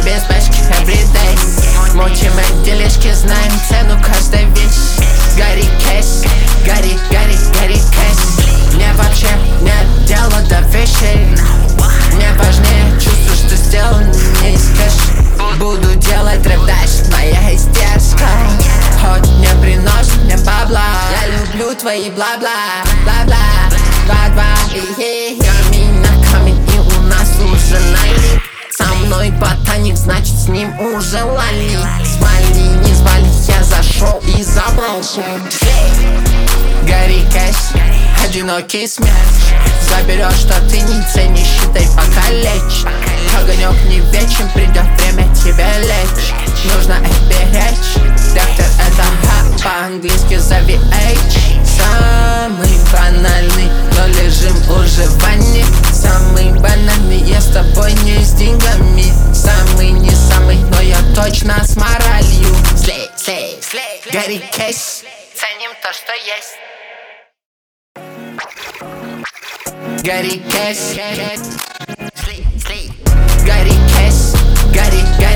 без бэшки everyday. Мутим делишки, знаем цену каждой вещи. Гори кэш, гори, гори, гори кэш. Мне вообще нет дела до вещей. Мне важнее чувство, что сделано не из кэша. Буду делать рэп дальше, моя издержка. Хоть не приносит мне бабла. Я люблю твои бла-бла, бла-бла, два-два. Камень на камень, и у нас уже налит. Со мной ботаник, значит с ним уже лали. Звали, не звали, я зашел и забрал сон. Гори кэш, одинокий смерть. Заберешь, что ты не ценишь, считай пока лечь. Огонек не вечен, придет время тебя лечь. Нужно их беречь. Доктор это Х, по-английски зови H. Самый банальный, но лежим уже в ванне. Самый банальный, я с тобой не с деньгами. Самый не самый, но я точно с моралью. Слей, слей, слей, гори кэш. Ценим то, что есть. Гори кэш, гори кэш, гори, гори.